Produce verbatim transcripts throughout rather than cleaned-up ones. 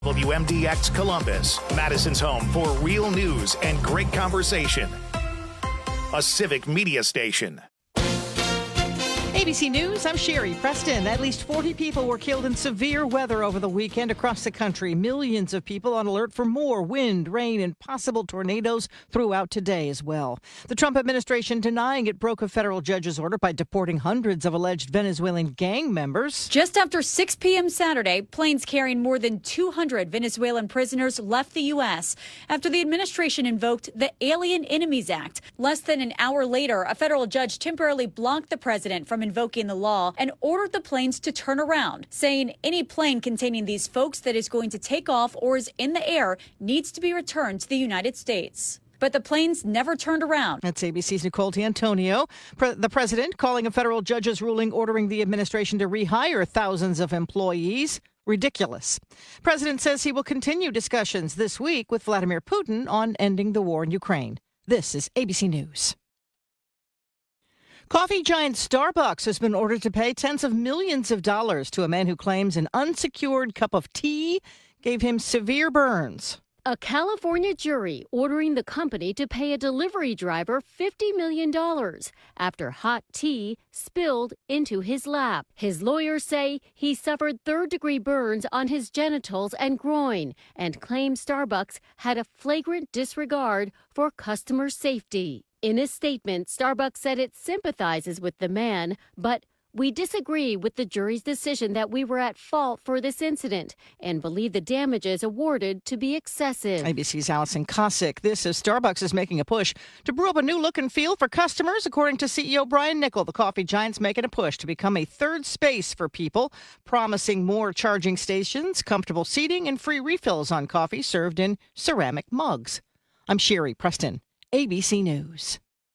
W M D X Columbus, Madison's home for real news and great conversation. A civic media station. A B C News, I'm Sherry Preston. At least forty people were killed in severe weather over the weekend across the country. Millions of people on alert for more wind, rain, and possible tornadoes throughout today as well. The Trump administration denying it broke a federal judge's order by deporting hundreds of alleged Venezuelan gang members. Just after six p.m. Saturday, planes carrying more than two hundred Venezuelan prisoners left the U S after the administration invoked the Alien Enemies Act. Less than an hour later, a federal judge temporarily blocked the president from invoking the law and ordered the planes to turn around, saying any plane containing these folks that is going to take off or is in the air needs to be returned to the United States. But the planes never turned around. That's A B C's Nicole D'Antonio. Pre- the president calling a federal judge's ruling ordering the administration to rehire thousands of employees ridiculous. President says he will continue discussions this week with Vladimir Putin on ending the war in Ukraine. This is A B C News. Coffee giant Starbucks has been ordered to pay tens of millions of dollars to a man who claims an unsecured cup of tea gave him severe burns. A California jury ordering the company to pay a delivery driver fifty million dollars after hot tea spilled into his lap. His lawyers say he suffered third-degree burns on his genitals and groin and claim Starbucks had a flagrant disregard for customer safety. In a statement, Starbucks said it sympathizes with the man, but we disagree with the jury's decision that we were at fault for this incident and believe the damages awarded to be excessive. A B C's Allison Cossack. This is Starbucks is making a push to brew up a new look and feel for customers. According to C E O Brian Niccol, the coffee giant's making a push to become a third space for people, promising more charging stations, comfortable seating, and free refills on coffee served in ceramic mugs. I'm Sherry Preston, A B C News.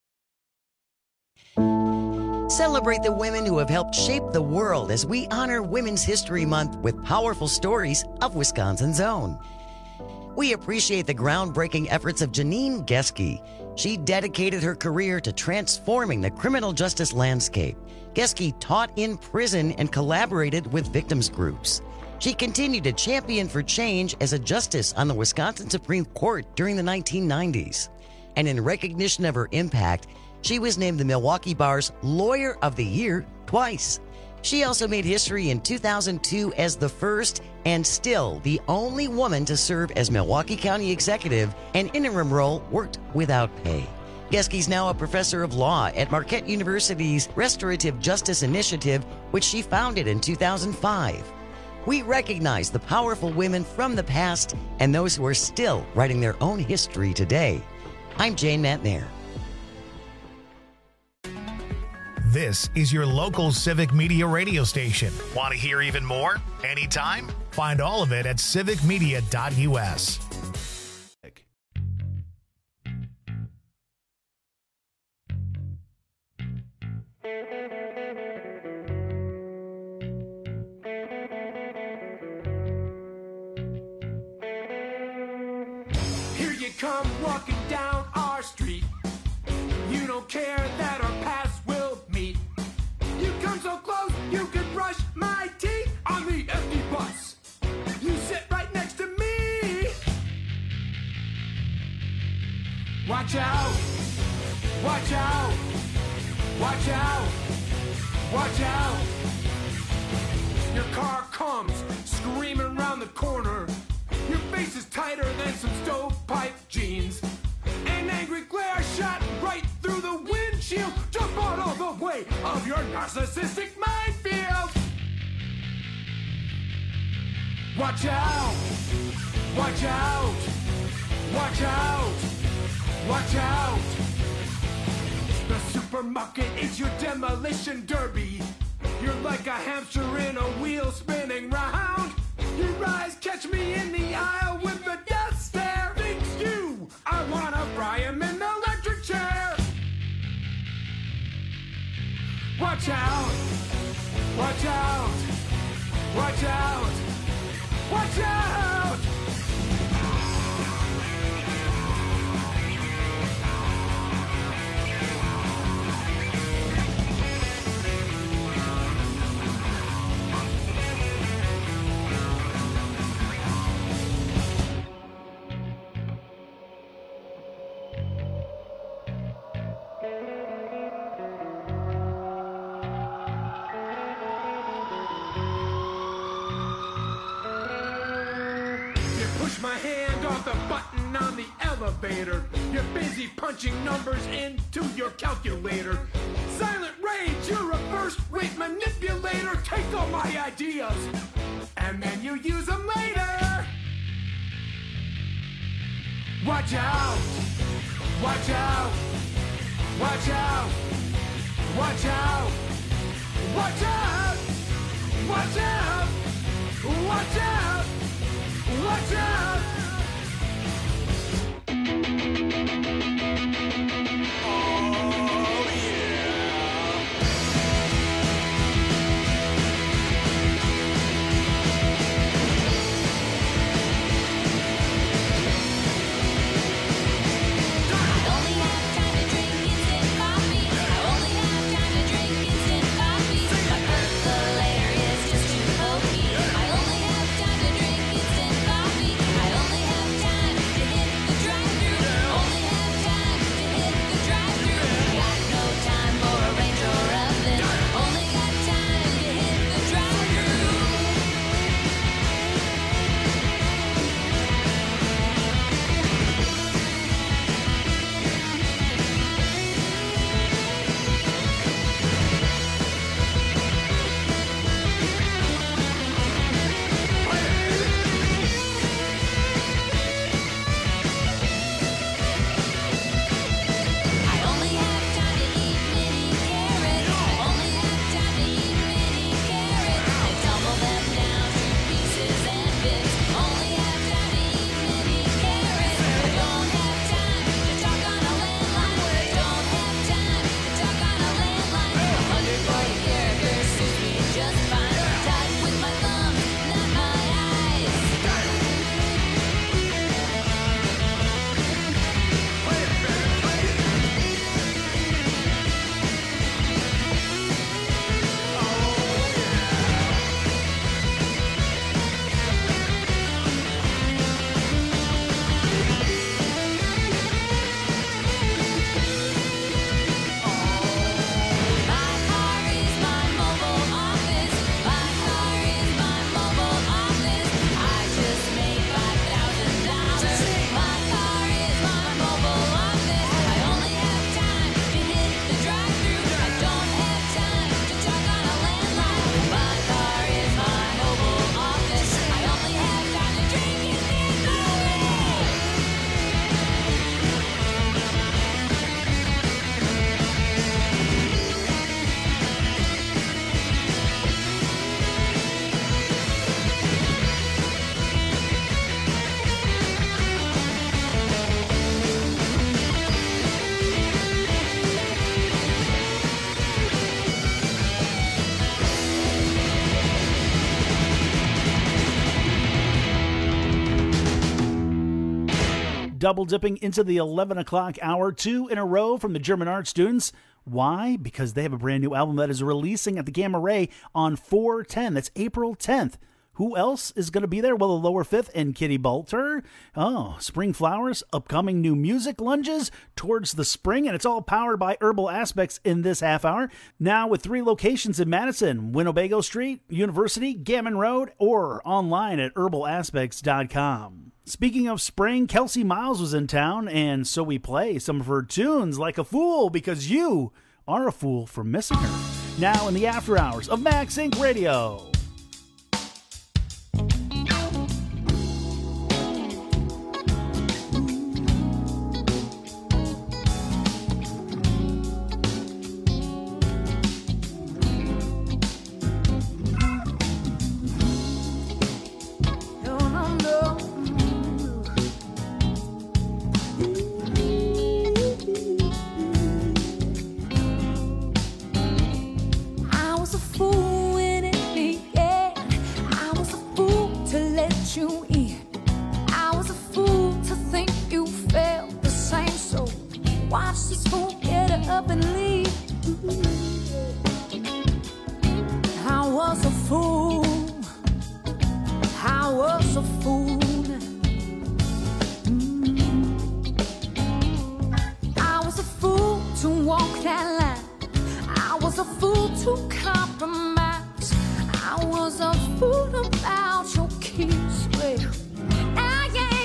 Celebrate the women who have helped shape the world as we honor Women's History Month with powerful stories of Wisconsin's own. We appreciate the groundbreaking efforts of Janine Geske. She dedicated her career to transforming the criminal justice landscape. Geske taught in prison and collaborated with victims groups. She continued to champion for change as a justice on the Wisconsin Supreme Court during the nineteen nineties. And in recognition of her impact, she was named the Milwaukee Bar's Lawyer of the Year twice. She also made history in two thousand two as the first and still the only woman to serve as Milwaukee County Executive, an interim role worked without pay. Geske's now a professor of law at Marquette University's Restorative Justice Initiative, which she founded in two thousand five. We recognize the powerful women from the past and those who are still writing their own history today. I'm Jane Matnair. This is your local civic media radio station. Want to hear even more? Anytime? Find all of it at civic media dot U S. Here you come walking down our street. You don't care that our paths will meet. You come so close, you could brush my teeth on the empty bus. You sit right next to me. Watch out, watch out, watch out, watch out. Your car comes screaming around the corner. Your face is tighter than some stovepipe jeans. An angry glare shot right through the windshield. Jump out of the way of your narcissistic minefield. Watch out, watch out, watch out, watch out. The supermarket is your demolition derby. You're like a hamster in a wheel spinning round. Your eyes catch me in the aisle with the death stare. Thinks you, I wanna fry him in the electric chair. Watch out, watch out, watch out, watch out. push my hand off the button on the elevator. You're busy punching numbers into your calculator. Silent rage, you're a first-rate manipulator. Take all my ideas, and then you use them later. Watch out, watch out, watch out, watch out, watch out, watch out, watch out, watch out. Oh, yeah. I only have time to drink instant coffee. I only have time to drink instant coffee. My percolator is just too hokey. I only have time to drink instant coffee. I only have time to hit the drive-thru. Only have time to hit the drive-thru. Got no time for a range or oven. Only got time to hit the drive-thru. I only have time to eat mini carrots. I only have time to eat mini carrots. I tumble them down to pieces and bits. Only have time to eat mini carrots. I don't have time to talk on a landline. I don't have time to talk on a landline. A hundred forty characters suits me just fine. Type with my thumbs, not my eyes. My car is my mobile office. My car is my mobile office. I just made five thousand dollars. My car is my mobile office. I only have time to hit the drive-thru. I don't have time to talk on a landline. My car is my mobile office. I only have time to drink instant coffee. Double dipping into the eleven o'clock hour, two in a row from the German art students. Why? Because they have a brand new album that is releasing at the Gamma Ray on four ten. That's April tenth. Who else is going to be there? Well, the Lower Fifth and Kitty Bolter. Oh, Spring Flowers, upcoming new music lunges towards the spring, and it's all powered by Herbal Aspects in this half hour. Now with three locations in Madison, Winnebago Street, University, Gammon Road, or online at herbal aspects dot com. Speaking of spring, Kelsey Miles was in town, and so we play some of her tunes like a fool because you are a fool for missing her. Now in the after hours of Max Inc Radio. I was a fool when it began. I was a fool to let you in. I was a fool to think you felt the same. So watch this fool get up and leave. I was a fool. I was a fool. Mm. I was a fool to walk that line. I was a fool to compromise. I was a fool about your kiss. Well, I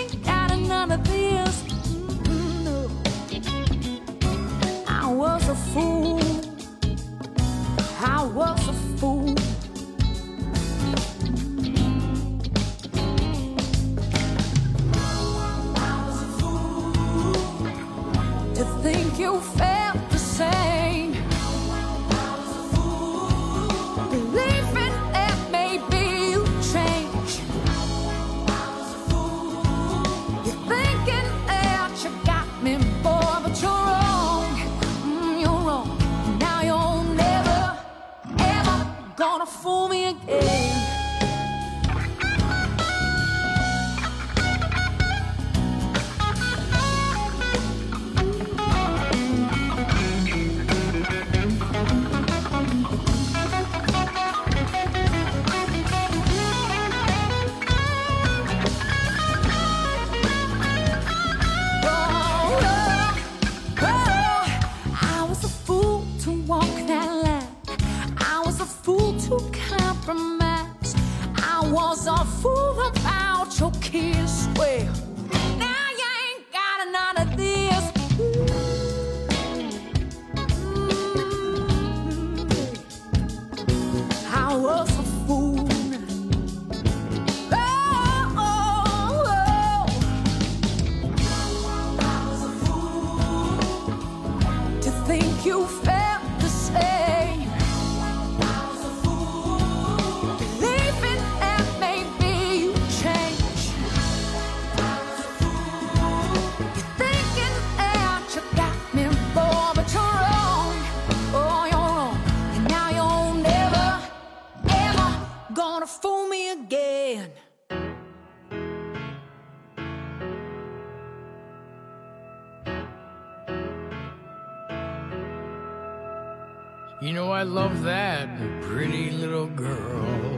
You know I love that pretty little girl.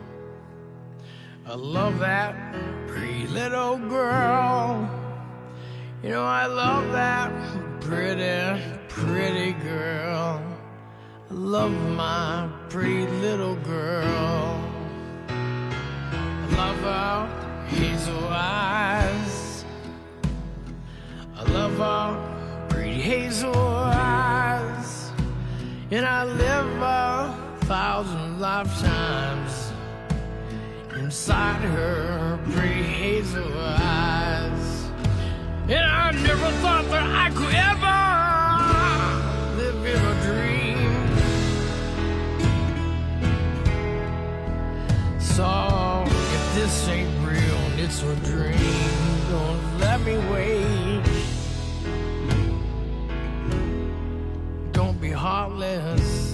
I love that pretty little girl. You know I love that pretty, pretty girl. I love my pretty little girl. I love her hazel eyes. I love her pretty hazel eyes. And I live a thousand lifetimes inside her pretty hazel eyes. And I never thought that I could ever live in a dream. So if this ain't real and it's a dream, don't let me wait. Don't be heartless.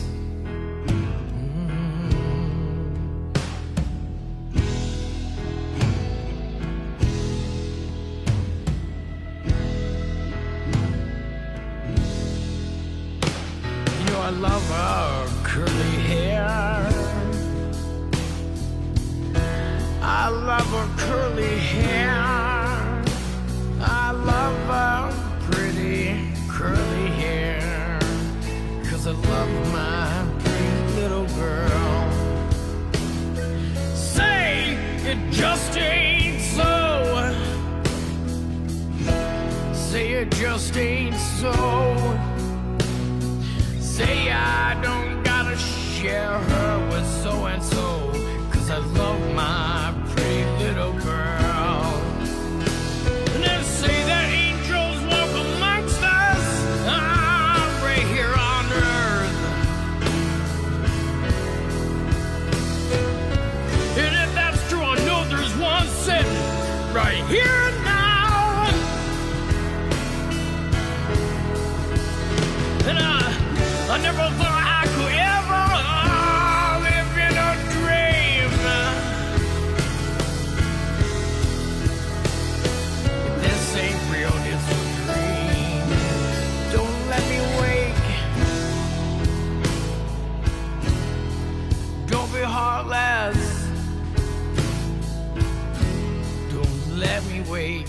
I love her curly hair. I love her curly hair. I love her pretty curly hair. 'Cause I love my pretty little girl. Say it just ain't so. Say it just ain't so. Say I don't gotta share her with so-and-so, 'cause I love my pretty little girl. And then say that angels walk amongst us, ah, right here on earth. And if that's true, I know there's one sitting right here now. And I I never thought I could ever uh, live in a dream. If this ain't real, it's a dream. Don't let me wake. Don't be heartless. Don't let me wake.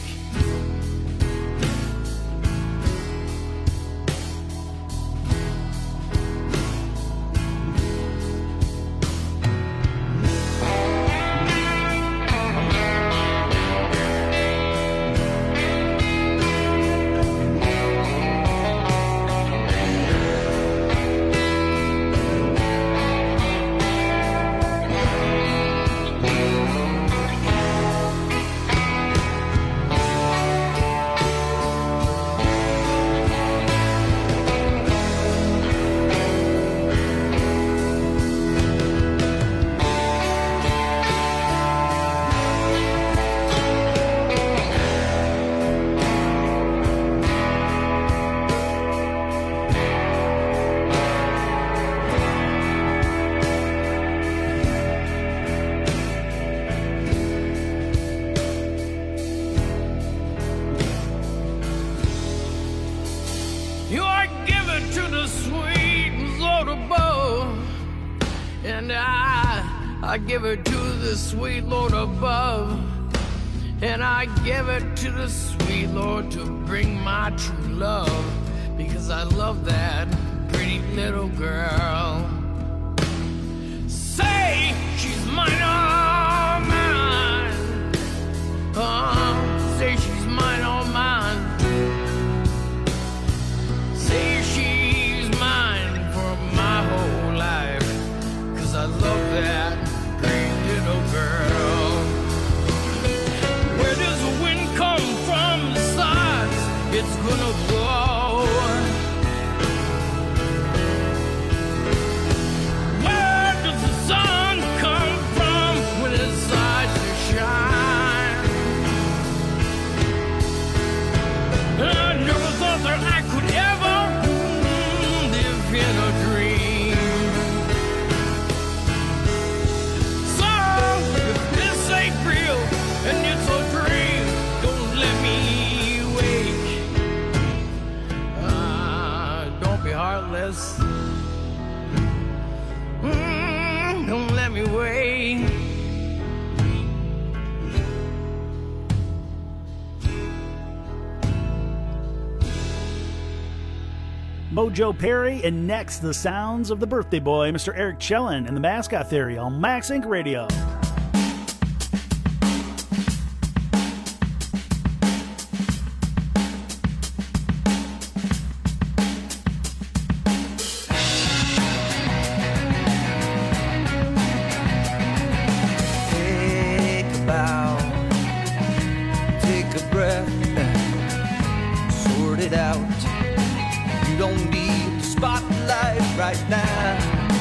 I give it to the sweet Lord above, and I give it to the sweet Lord to bring my true love, because I love that pretty little girl. Say she's mine, all mine. Oh, say she's mine, all mine. Say she's mine for my whole life, 'cause I love that pretty little girl. Where does the wind come from? The sides it's gonna blow. Where does the sun come from when it decides to shine? And I never thought that I could ever live in a dream. So if this ain't real and it's a dream, don't let me wake. Ah, don't be heartless. Mojo Perry, and next, the sounds of the birthday boy, Mister Eric Chellin, and the Mascot Theory on Max Inc Radio. Right now,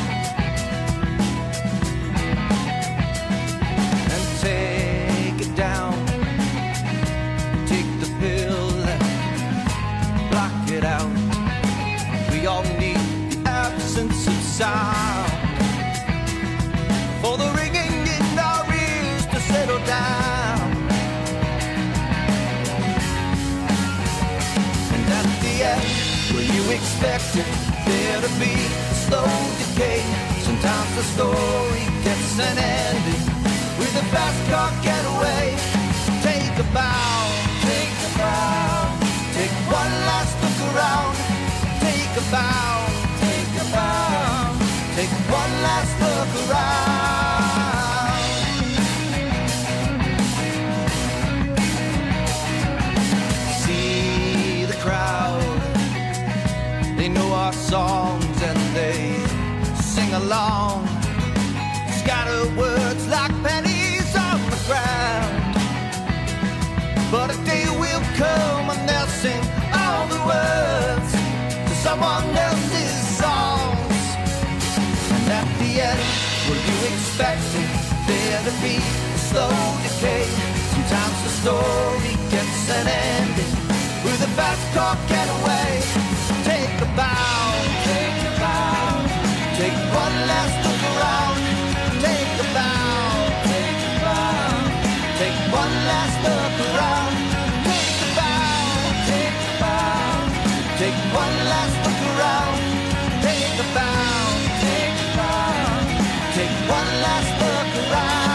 and take it down, take the pill, block it out. We all need the absence of sound for the ringing in our ears to settle down. And at the end, where you expect it, there to be a slow decay. Sometimes the story gets an ending with a fast car getaway. Take a bow, take a bow, take one last look around. Take a bow, take a bow, take one last look around. See the crowd, they know our songs and they sing along. Scatter words like pennies on the ground. But a day will come and they'll sing all the words to someone else's songs. And at the end, were you expecting there to be a slow decay? Sometimes the story gets an ending with a fast car getaway. Take a bow, take a bow, take one last look around. Take a bow, take a bow, take one last look around. Take a bow, take a bow, take one last look around. Take a bow, take a bow, take one last look around.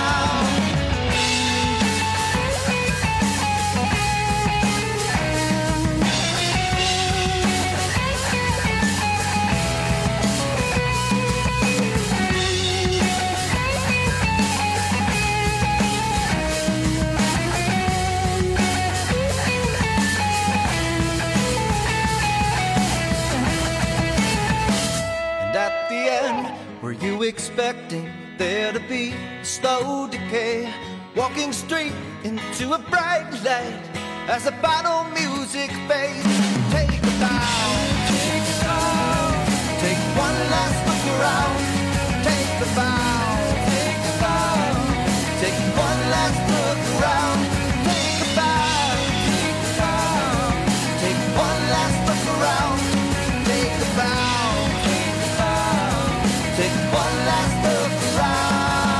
Were you expecting there to be a slow decay? Walking straight into a bright light as the final music fades. Take a bow, take a bow, take one last look around. Take a bow, take a bow, take one last look around. Take a bow, take a bow, take one last look around. Take a bow, take a bow, take one last look around.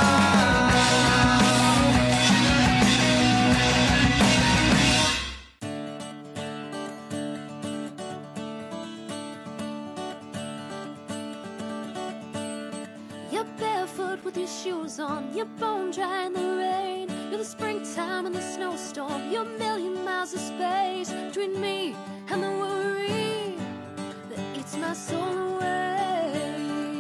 You're barefoot with your shoes on, you're bone dry in the rain. You're the springtime and the snowstorm. You're a million miles of space between me and the worry that eats my soul away.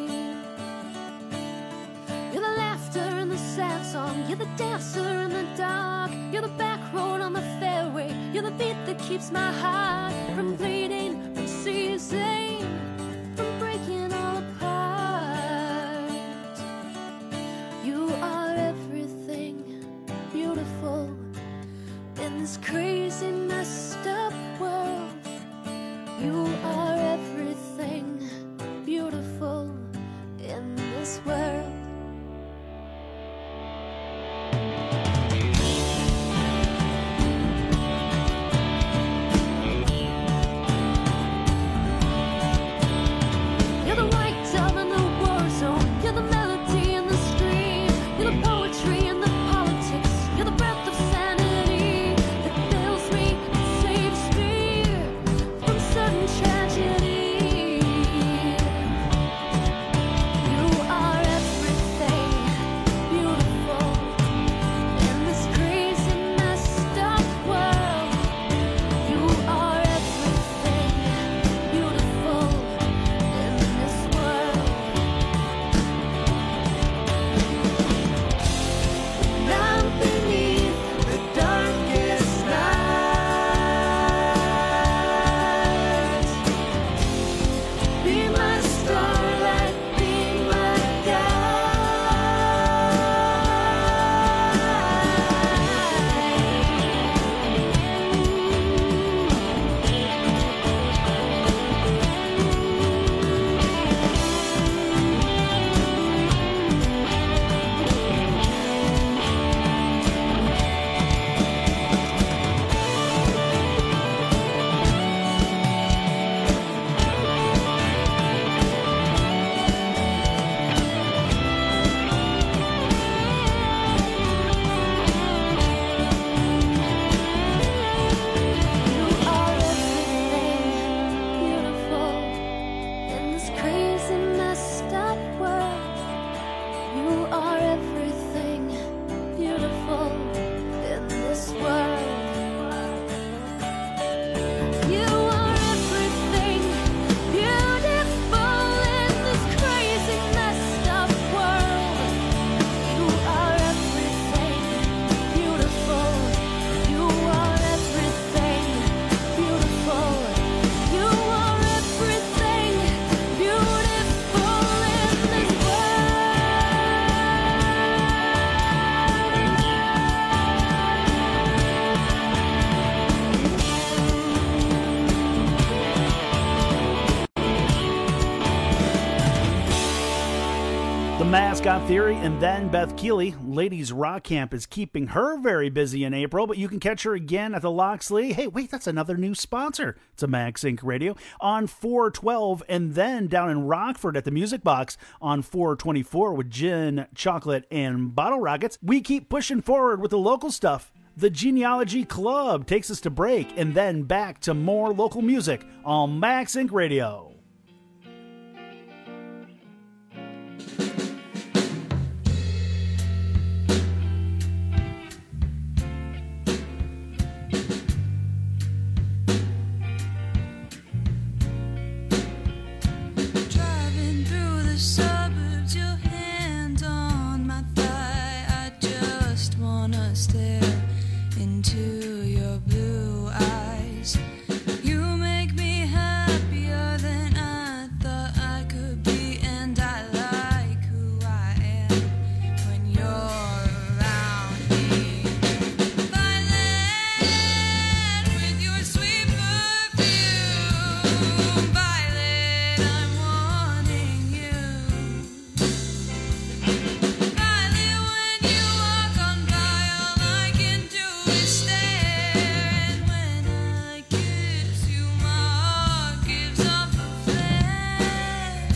You're the laughter and the sad song. You're the dancer in the dark. You're the back road on the fairway. You're the beat that keeps my heart from bleeding, from ceasing, from breaking all apart. You are everything beautiful in this crazy, messed up world. You are everything beautiful in this world. You're the white dove in the war zone. You're the melody in the stream. You're the poetry in the politics. You're the breath of sanity that fills me and saves me from sudden tragedy. Scott Theory, and then Beth Keeley. Ladies Rock Camp is keeping her very busy in April, but you can catch her again at the Loxley. Hey, wait, that's another new sponsor. It's a Max Incorporated. Radio on four twelve, and then down in Rockford at the Music Box on four twenty-four with Gin, Chocolate, and Bottle Rockets. We keep pushing forward with the local stuff. The Genealogy Club takes us to break, and then back to more local music on Max Inc Radio. You make me happier than I thought I could be, and I like who I am when you're around me. Violet, with your sweet perfume, Violet, I'm wanting you. Violet, when you walk on by, all I can do is stare, and when I kiss you, my heart gives off a flare.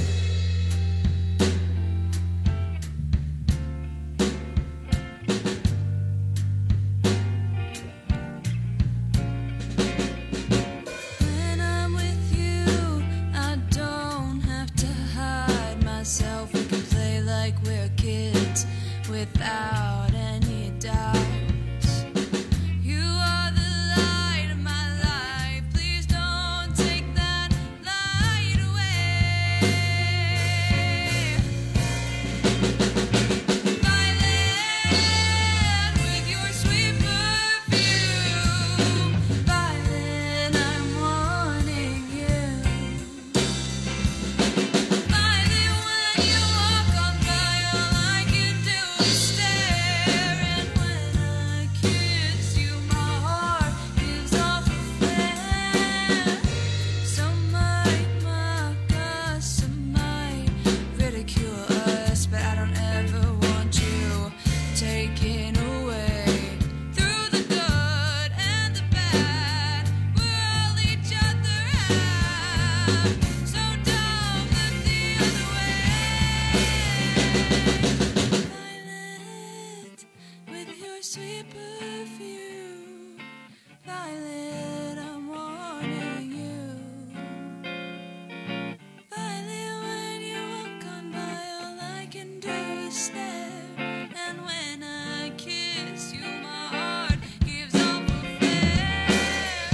When I'm with you, I don't have to hide myself. We can play like we're kids without any doubts. You are the light of my life. Please don't take that light away. Violet, with your sweet perfume, Violet, I'm wanting you. Violet, when you walk on by, all I can do is stare, and when I kiss you, my heart gives off a flare. Some might mock us, some might ridicule us, but I don't ever want you taken away. Through the good and the bad, we're all each other have, so don't look the other way. Violet, with your sweet perfume, Violet, I'm wanting you. Violet, when you walk on by, all I can do is stare, and when I kiss you, my heart gives off a flare.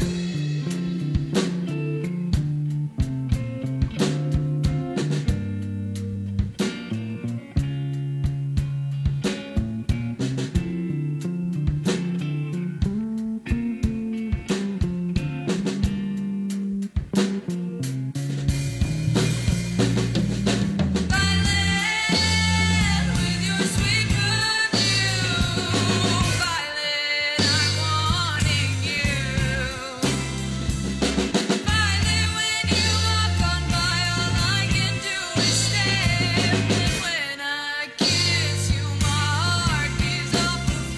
Violet, with your sweet perfume, Violet, I'm wanting you. Violet, when you walk on by, all I can do is stare, and when I kiss you, my heart gives off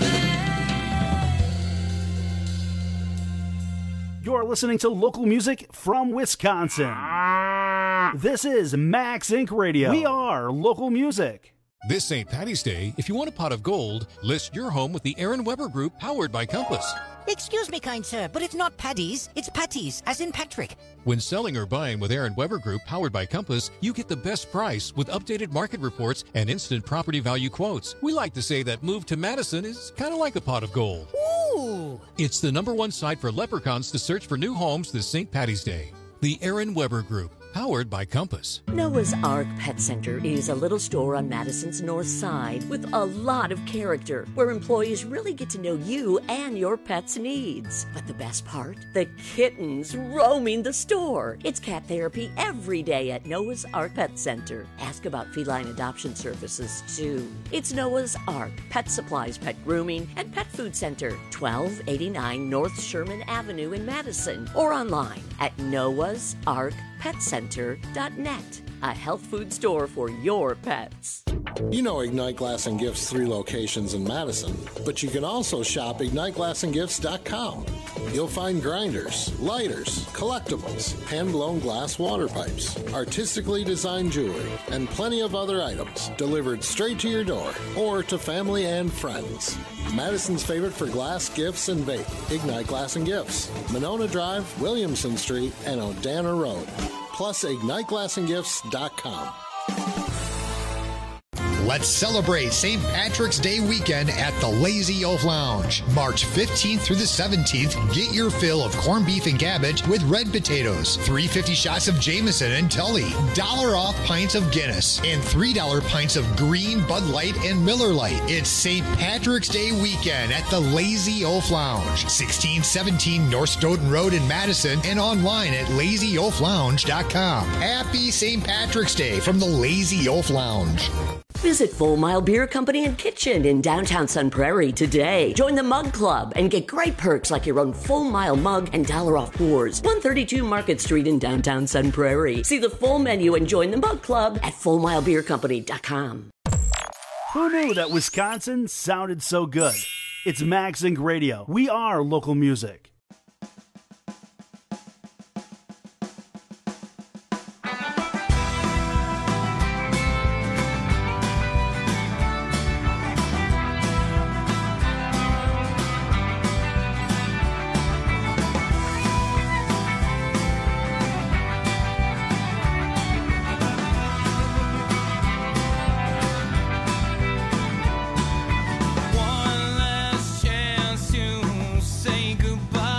a flare. You're listening to local music from Wisconsin. This is Max Inc Radio. We are local music. This Saint Patty's Day, if you want a pot of gold, list your home with the Aaron Weber Group, powered by Compass. Excuse me, kind sir, but it's not Paddy's, it's Patty's, as in Patrick. When selling or buying with Aaron Weber Group, powered by Compass, you get the best price with updated market reports and instant property value quotes. We like to say that move to Madison is kind of like a pot of gold. Ooh! It's the number one site for leprechauns to search for new homes this Saint Patty's Day. The Aaron Weber Group, powered by Compass. Noah's Ark Pet Center is a little store on Madison's north side with a lot of character, where employees really get to know you and your pet's needs. But the best part? The kittens roaming the store. It's cat therapy every day at Noah's Ark Pet Center. Ask about feline adoption services, too. It's Noah's Ark Pet Supplies, Pet Grooming, and Pet Food Center, twelve eighty-nine North Sherman Avenue in Madison, or online at noahs ark pet center dot net. A health food store for your pets. You know Ignite Glass and Gifts' three locations in Madison, but you can also shop ignite glass and gifts dot com. You'll find grinders, lighters, collectibles, hand-blown glass water pipes, artistically designed jewelry, and plenty of other items delivered straight to your door or to family and friends. Madison's favorite for glass, gifts, and vape, Ignite Glass and Gifts, Monona Drive, Williamson Street, and Odana Road. Plus ignite glass and gifts dot com. Let's celebrate Saint Patrick's Day weekend at the Lazy Oaf Lounge. March fifteenth through the seventeenth, get your fill of corned beef and cabbage with red potatoes, three dollars and fifty cents shots of Jameson and Tully, dollar off pints of Guinness, and three dollar pints of green Bud Light and Miller Lite. It's Saint Patrick's Day weekend at the Lazy Oaf Lounge, sixteen seventeen North Stoughton Road in Madison, and online at lazy oaf lounge dot com. Happy Saint Patrick's Day from the Lazy Oaf Lounge. Visit Full Mile Beer Company and Kitchen in downtown Sun Prairie today. Join the Mug Club and get great perks like your own Full Mile mug and dollar off pours. one thirty-two Market Street in downtown Sun Prairie. See the full menu and join the Mug Club at full mile beer company dot com. Who knew that Wisconsin sounded so good? It's Max Inc Radio. We are local music. One last chance to say goodbye.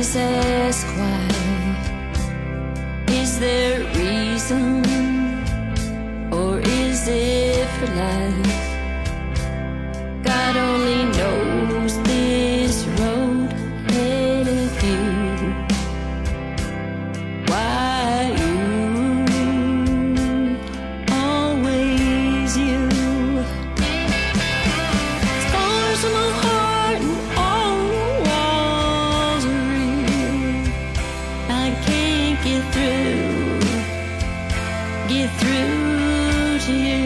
always ask why. Is there a reason, or is it for life? God only knows this road ahead of you. Why you, always you. Scars on my heart and all the walls are real. I can't get through, get through to you.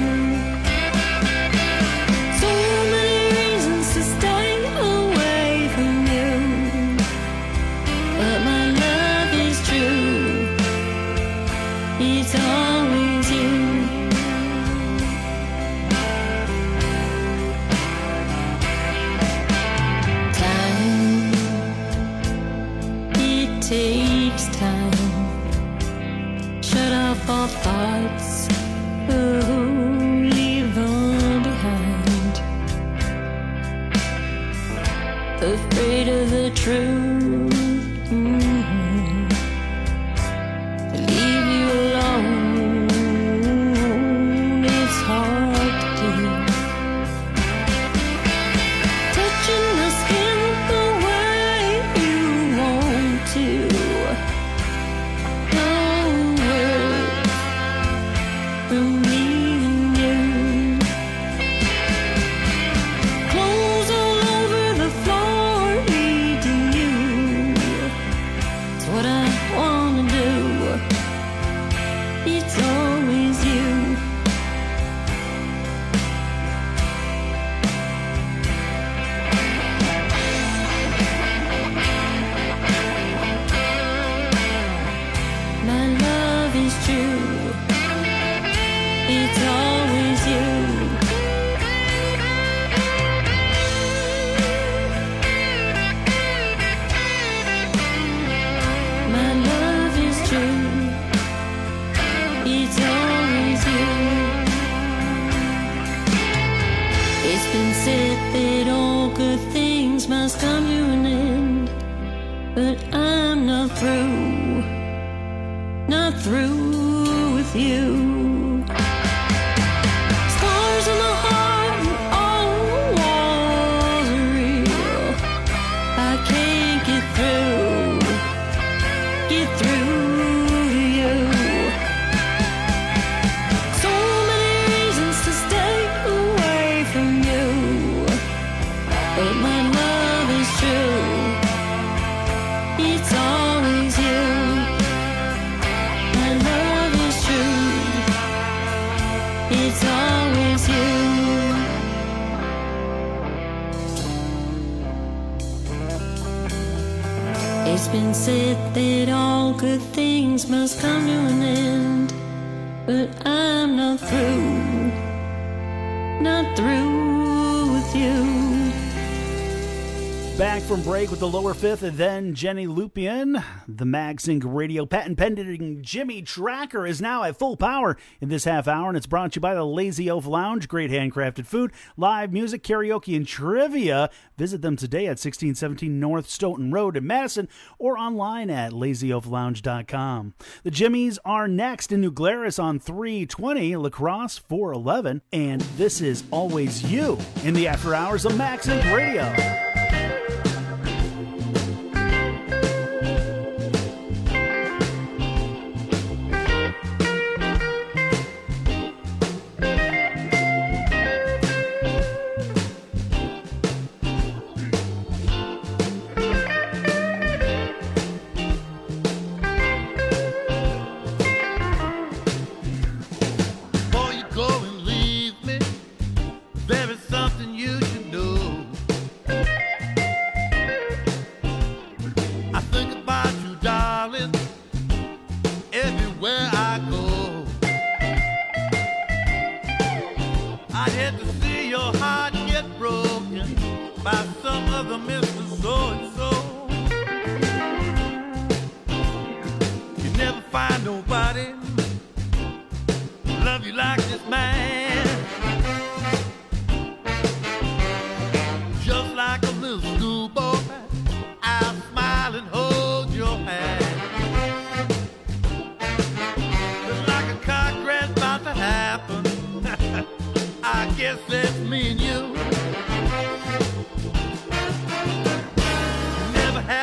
So many reasons to stay away from you, but my love is true. It's always you. Time, it takes time. Shut off all thoughts, oh, leave them behind. Afraid of the truth, mhm. Leave you alone, it's hard to do. Touching my skin the way you want to. No words from me and you. Clothes all over the floor leading you. It's what I wanna do. It's always you. My love is true. It's always you. My love is true. It's always you. It's been said that all good things must come to an end, but I'm not through, not through with you. Scars on the heart and all the walls are real. I can't get through, get through to you. So many reasons to stay away from you, but my love is true. It's always you. My love is true. It's always you. It's been said that all good things must come to an end, but I'm not through, not through with you. Back from break with the lower fifth, and then Jenny Lupian. The MagSync Radio patent pending Jimmy Tracker is now at full power in this half hour, and it's brought to you by the Lazy Oaf Lounge. Great handcrafted food, live music, karaoke, and trivia. Visit them today at sixteen seventeen North Stoughton Road in Madison, or online at lazy oaf lounge dot com. The Jimmies are next in New Glarus on three twenty, La Crosse four eleven, and this is Always You in the after hours of MagSync Radio. Before you go and leave me, there is something you should know.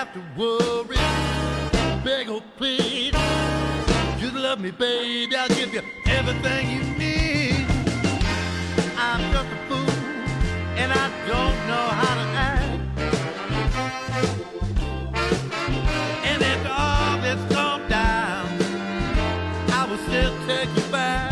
have to worry. Beg or plead. Just love me, baby. I'll give you everything you need. I'm just a fool, and I don't know how to act. And after all this calmed down, I will still take you back.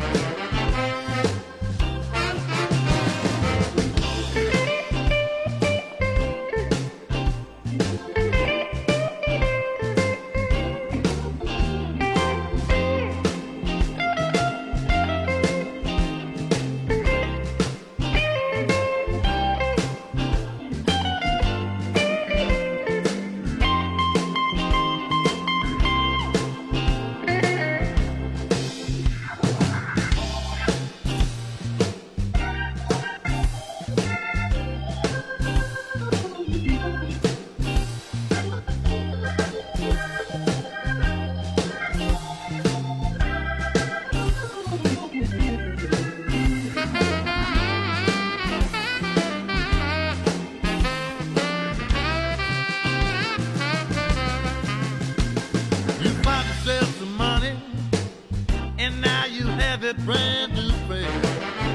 Brand new friend.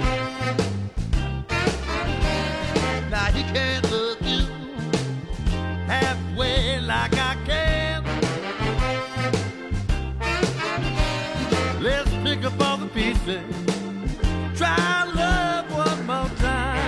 Now he can't look you halfway like I can. Let's pick up all the pieces. Try love one more time.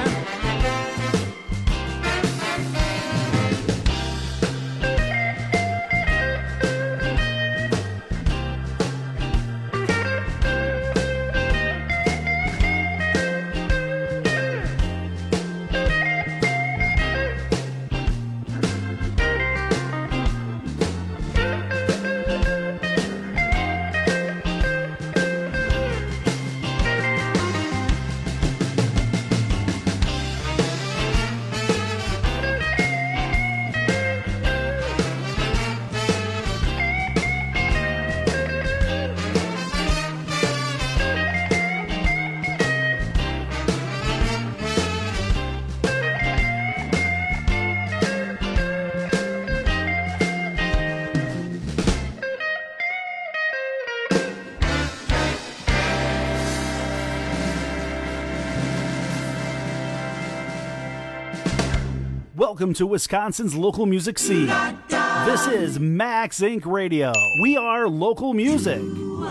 Welcome to Wisconsin's local music scene. This is Max Inc Radio. We are local music.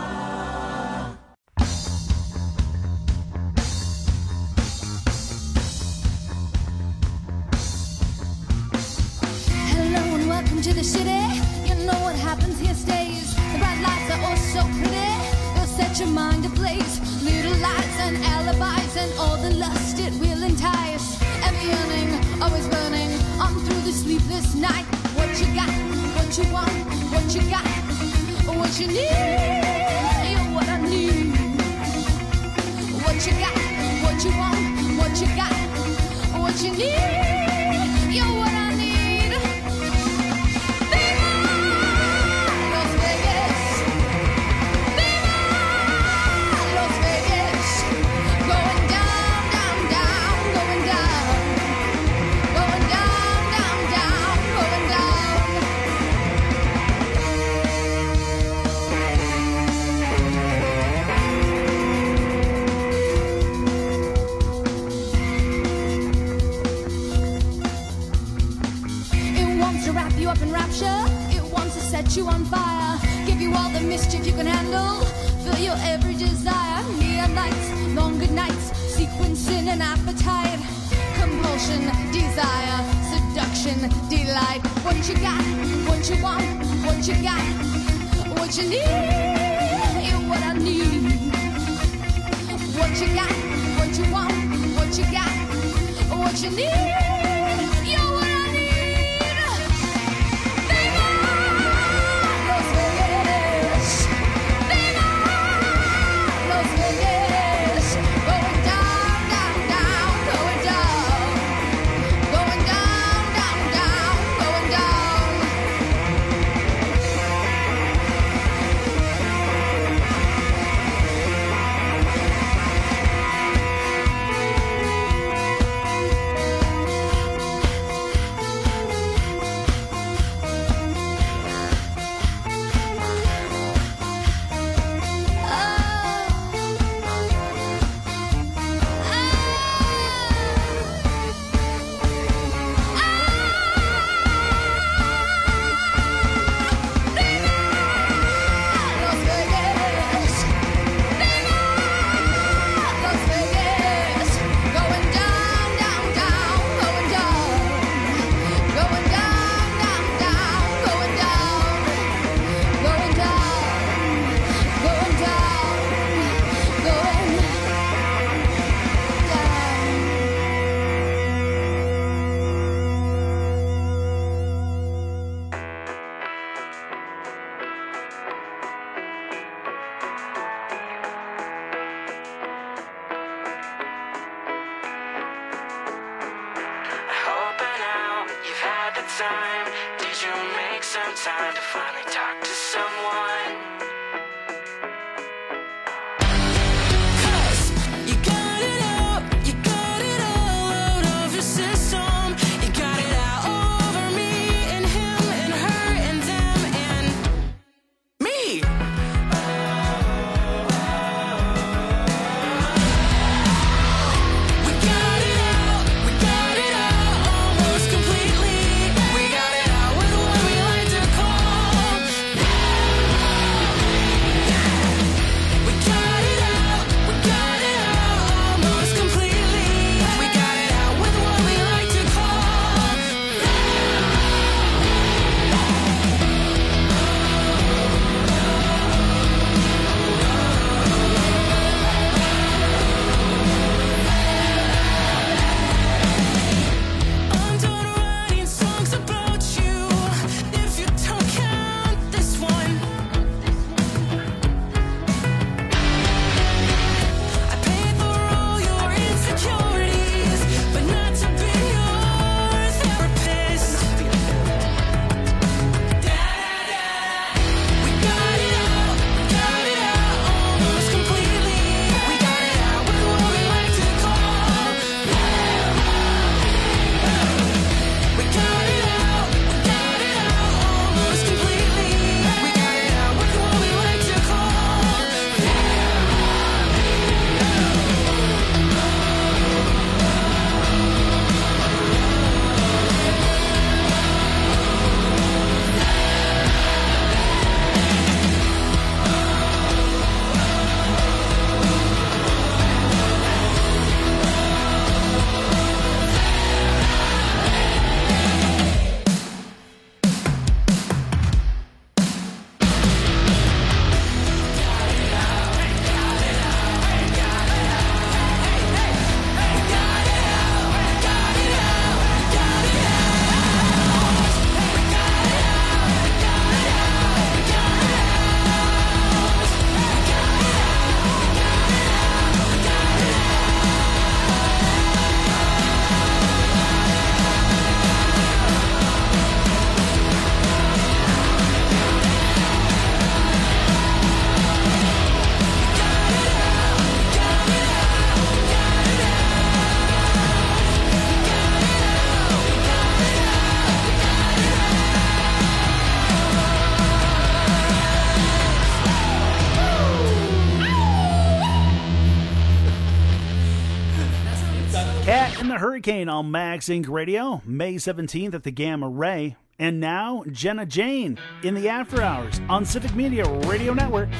Hello and welcome to the city. You know what happens here stays. The bright lights are oh so pretty. They'll set your mind ablaze. Little lights and alibis and all the lust it will entice. Every yearning, always burning on through the sleepless night. What you got, what you want, what you got, what you need, you're what I need. What you got, what you want, what you got, what you need, you're what I need. Viva Las Vegas, Viva Las Vegas, going down, down, down, going down. Going down, down, down, going down. It wants to wrap you up in rapture. It wants to set you on fire. Give you all the mischief you can handle. Fill your every desire. Neon lights, long good nights, sequencing an appetite. Compulsion, desire, seduction, delight. What you got, what you want, what you got, what you need, you're what I need. What you got, what you want, what you got, what you need, you're what I need. Viva Las Vegas, Viva Las Vegas, going down, down, down, going down. Going down, down, down, going down. find time to finally talk to someone. Cause you got it out, you got it all out of your system. You got it out over me and him and her and them and me. We got it out, we got it out almost completely. We got it out with what we like to call. We got it out, we got it out almost completely. We got it out with what we like to call. I'm done writing songs about you. If you don't count this one, I paid for all your insecurities, but not to be your therapist. We got it out, we got it out almost completely. We got it out with what we like to call. We got it out, we got it out almost completely. We got it out with what we like to call. Cat and the Hurricane on Max Inc Radio, May seventeenth at the Gamma Ray. And now, Jenna Jane in the After Hours on Civic Media Radio Network.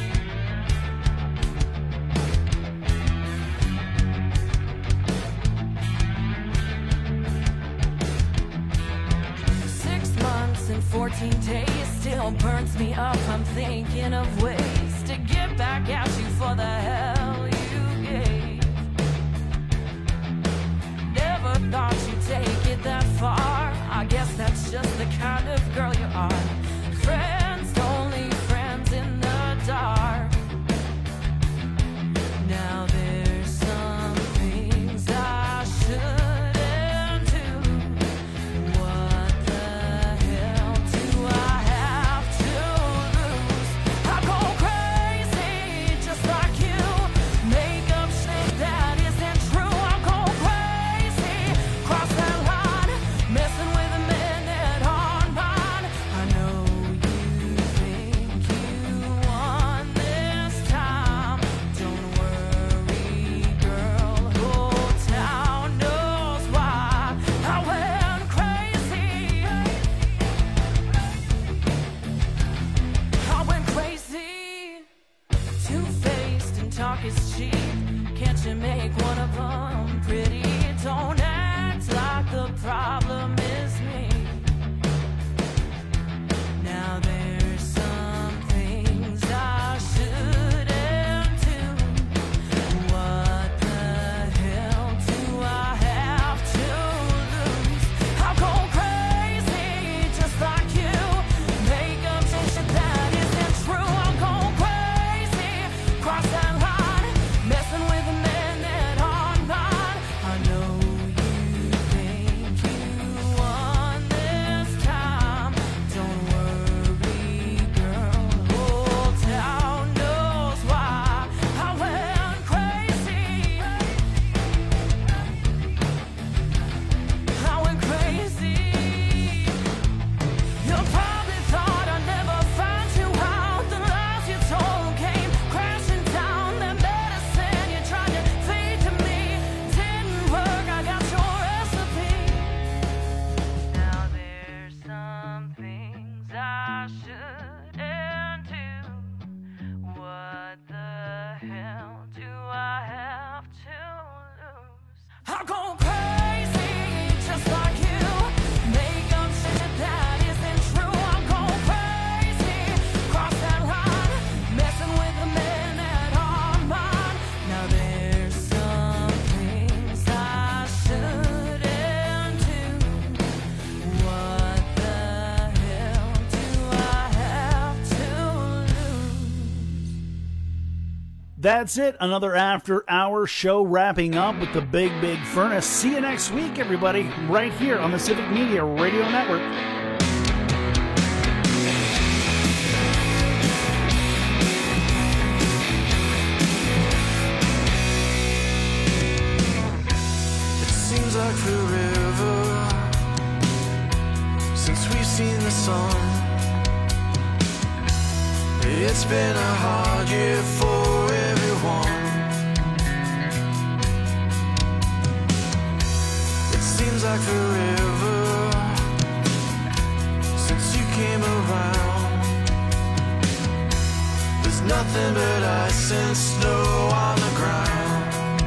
Six months and fourteen days still burns me up. I'm thinking of ways to get back at you for the hell you gave. Never thought you'd take it that far. I guess that's just the kind of girl you are. Friends, only friends in the dark. Now there's some things I shouldn't do. What the hell do I have to lose? I go crazy just like you. Make up shit that isn't true. I go crazy, cross that line, messing with a minute on mine. I know shouldn't do? What the hell do I have to lose? I've gone crazy just like you. Make up shit that isn't true. I'm going crazy, cross that line, messing with the men that are mine. Now there's some things I shouldn't do. What the hell do I have to lose? That's it. Another after hour show wrapping up with the Big Big Furnace. See you next week, everybody, right here on the Civic Media Radio Network. It seems like forever since we've seen the sun. It's been a hard year for everyone. It seems like forever since you came around. There's nothing but ice and snow on the ground.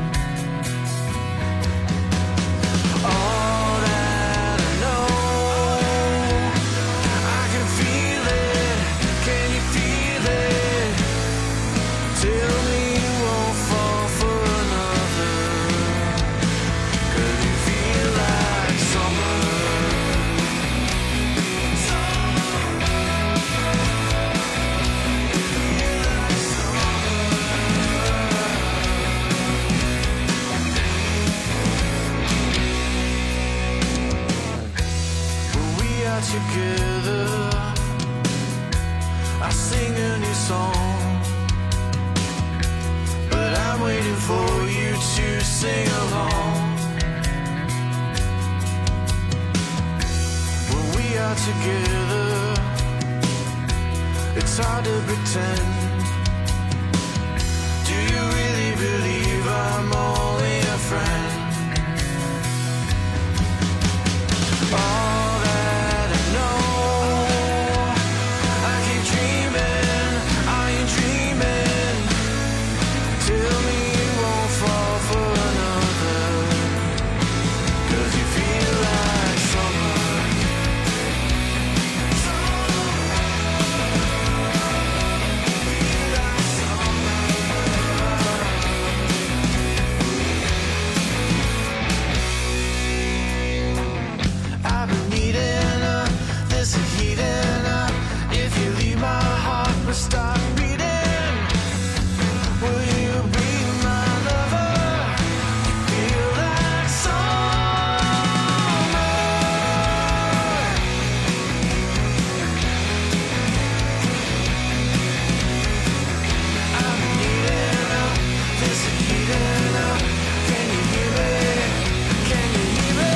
All that I know, I can feel it. Can you feel it? Tell me you won't fall for another. 'Cause you feel like summer. When we are together, I sing a new song. But I'm waiting for you to sing along. When we are together, it's hard to pretend. Do you really believe I'm only a friend? All that I know, I keep dreaming, I ain't dreaming. Tell me you won't fall for another. 'Cause you feel like summer. I've been needing uh, this heating up. If you leave, my heart will stop beating. Will you be my lover? You feel like summer. I've been needing uh, this heating up. Can you hear me? Can you hear me?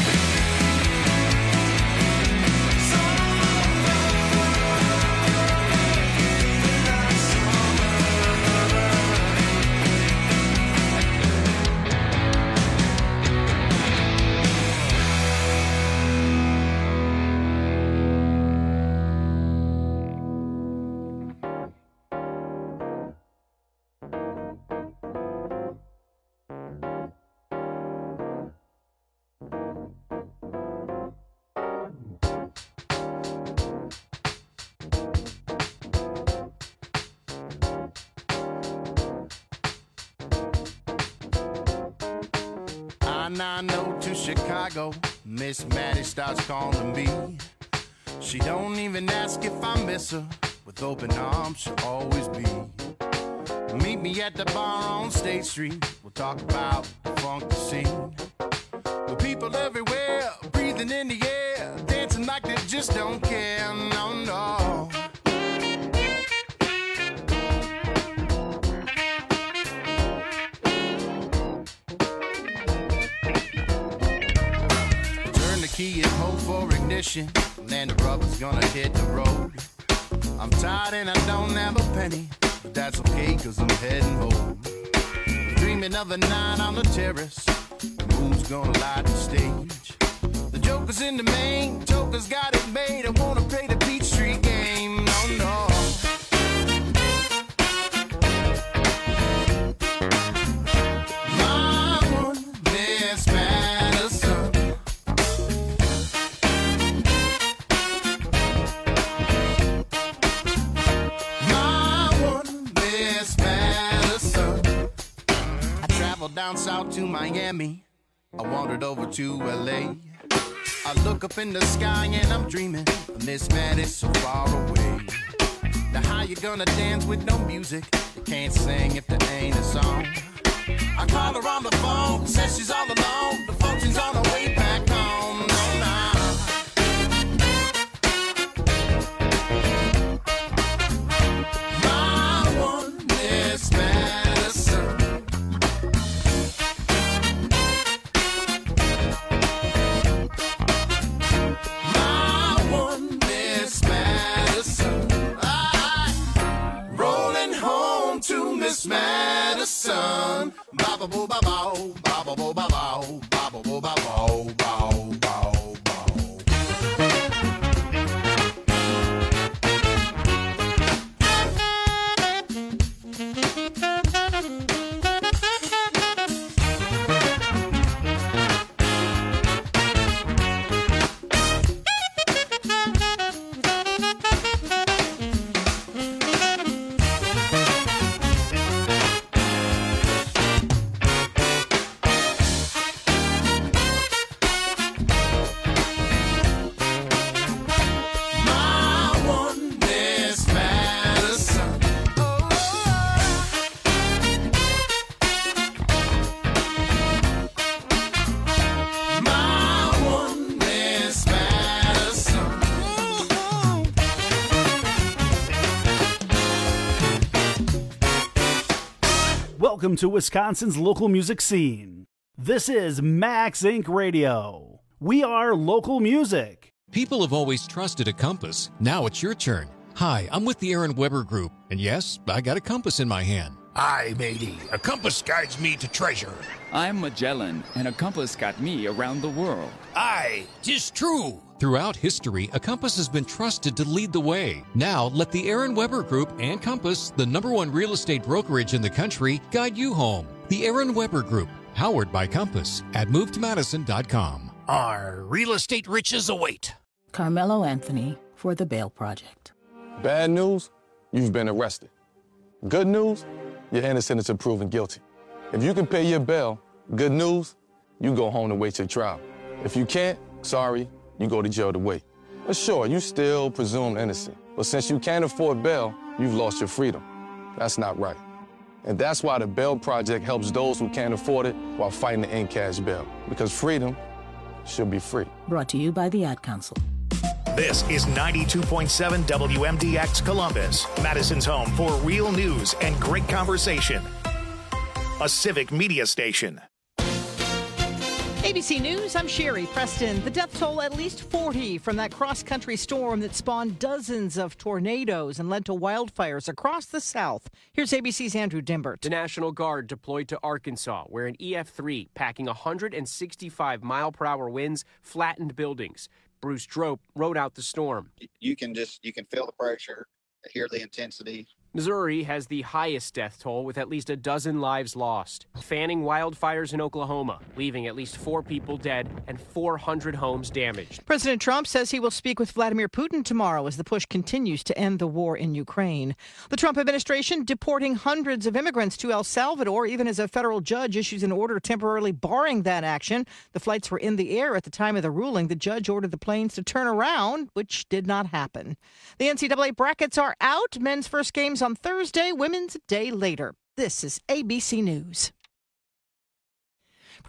I nine oh to Chicago, Miss Maddie starts calling me. She don't even ask if I miss her. With open arms, she'll always be. Meet me at the bar on State Street. We'll talk about the funky scene. With people everywhere, breathing in the air, dancing like they just don't care. No, no. Turn the key and hold for ignition. Then the rubber's gonna hit the road. I'm tired and I don't have a penny, but that's okay cause I'm heading home. Dreaming of a night on the terrace, the moon's gonna light the stage. The joker's in the main, joker's got it made. I wanna play the Beach Street game. down south to Miami. I wandered over to L A. I look up in the sky and I'm dreaming of Miss Maddie's so far away. Now how you gonna dance with no music? You can't sing if there ain't a song. I call her on the phone, says she's all alone. The function's on her way back home. No, nah. My one Miss Madison. My one Miss Madison. I rolling home to Miss Madison. Ba ba boo ba bow, ba ba boo ba bow, ba ba boo ba bow, bow, bow, bow. My one Miss Madison. My one Miss Madison. Welcome to Wisconsin's local music scene. This is Max Incorporated. Radio. We are local music. People have always trusted a compass. Now it's your turn. Hi, I'm with the Aaron Weber Group, and yes, I got a compass in my hand. Aye, matey. A compass guides me to treasure. I'm Magellan, and a compass got me around the world. Aye, 'tis true. Throughout history, a compass has been trusted to lead the way. Now, let the Aaron Weber Group and Compass, the number one real estate brokerage in the country, guide you home. The Aaron Weber Group, powered by Compass, at move to madison dot com. Our real estate riches await. Carmelo Anthony for the Bail Project. Bad news, you've been arrested. Good news, you're innocent until proven guilty. If you can pay your bail, good news, you go home to wait your trial. If you can't, sorry, you go to jail to wait. But sure, you still presumed innocent. But since you can't afford bail, you've lost your freedom. That's not right. And that's why the Bail Project helps those who can't afford it while fighting to end cash bail. Because freedom should be free. Brought to you by the Ad Council. This is ninety-two point seven W M D X Columbus, Madison's home for real news and great conversation. A civic media station. A B C News, I'm Sherry Preston. The death toll at least forty from that cross-country storm that spawned dozens of tornadoes and led to wildfires across the South. Here's A B C's Andrew Dimbert. The National Guard deployed to Arkansas, where an E F three packing one hundred sixty-five mile per hour winds flattened buildings. Bruce Drope rode out the storm. You can just, you can feel the pressure, hear the intensity. Missouri has the highest death toll with at least a dozen lives lost. Fanning wildfires in Oklahoma, leaving at least four people dead and four hundred homes damaged. President Trump says he will speak with Vladimir Putin tomorrow as the push continues to end the war in Ukraine. The Trump administration deporting hundreds of immigrants to El Salvador, even as a federal judge issues an order temporarily barring that action. The flights were in the air at the time of the ruling. The judge ordered the planes to turn around, which did not happen. The N C double A brackets are out. Men's first games on Thursday, women's a day later. This is A B C News.